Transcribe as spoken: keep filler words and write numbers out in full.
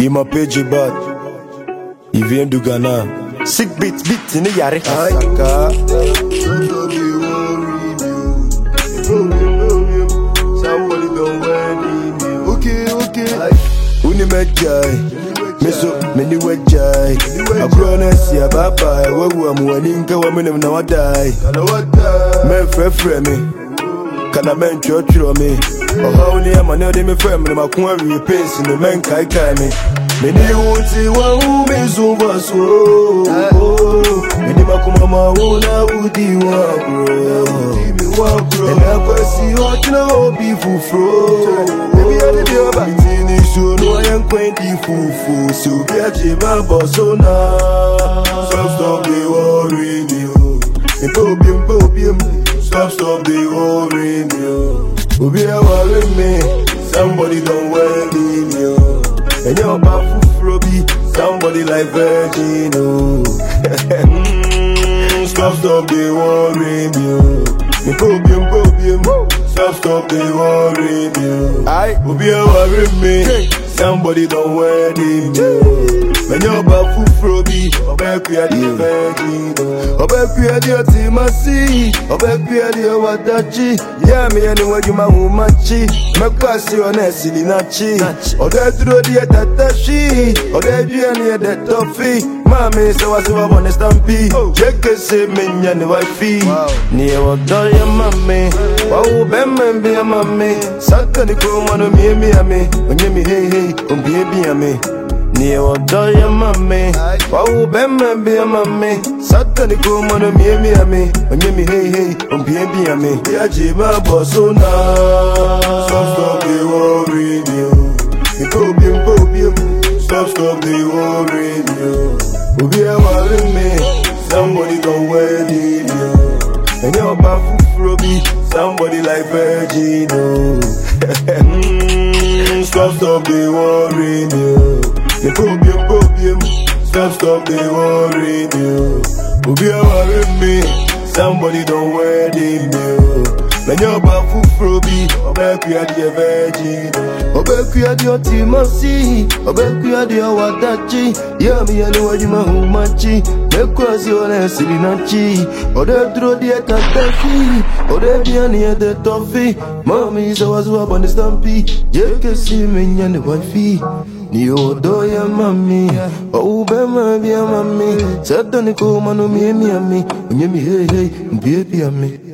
Il m'a payé bad. Il vient du Ghana. Sick beat, beat, il n'y a rien. Saka. Okay, okay. Uni medjai. Meso, meni wedjai. Abrones ya baba. Wewe amuaninka wa mene mna wadai. Men fre fre me. Kana men chochro me. Oha uni ya maneo de me fre me. Makuma repace no men kai kai me. Meni uti wa umi zuwa so. Meni makuma mauna udi wa bro. And I see what you know be fufro. Baby I did your back in the show. No I am twenty fufu. So get you my boss so now. Stop stop the worrying you. And popium popium. Stop stop the worrying you. Obi I worry me. Somebody don't worry you. And your back fufro be somebody like Virgin. mm, Stop stop the worrying you. Me popium, popium, stop, stop, they worry me. I will be a worry me. Somebody don't worry me. When you're about to throw me, I'll be a dear virgin. I'll be a dear team, I see. I'll be a dear wadachi. Yeah, me anyway, you my woman chi. Make pass your nest in Nachi. Or that through the Tatashi. Or that you near that toffee. Mommy, so I saw on a stampy. Check it, say me and the wifey. Near what do you, mommy? Wow, Ben, be a mommy. Saturday, come on, me, me, me. When you me, hey, hey, um, baby, me. Near what do you, mommy? Wow, Ben, be a mommy. Saturday, come on, me, me, me. When you me, hey, hey, um, baby, me. Yeah, Jima, boss, so now. Stop, stop, they worry you. You popium, popium. Stop, stop, they worry you. Obi a worry me, somebody don't worry you. And your bafu frobi, somebody like Virgin. mm, Stop, stop, they worry you. The popium, popium. Stop, stop, they worry you. Obi a worry me, somebody don't worry you. When your bafu frobi, Obeku ya di Virgin. Obeku ya di otimasi, Obeku ya di wadachi. Yeah, me anyway you mahumachi. Because you are silinachi. Ode throw di etatafi. Ode di ani ede tofi. Mommy is always up on the stampy. Jeke si me nyane wifi. Ni odo ya mami. O ube ma bi ya mami. Sato ni ko manu mi mi ami. Unye mi hey hey, baby ami.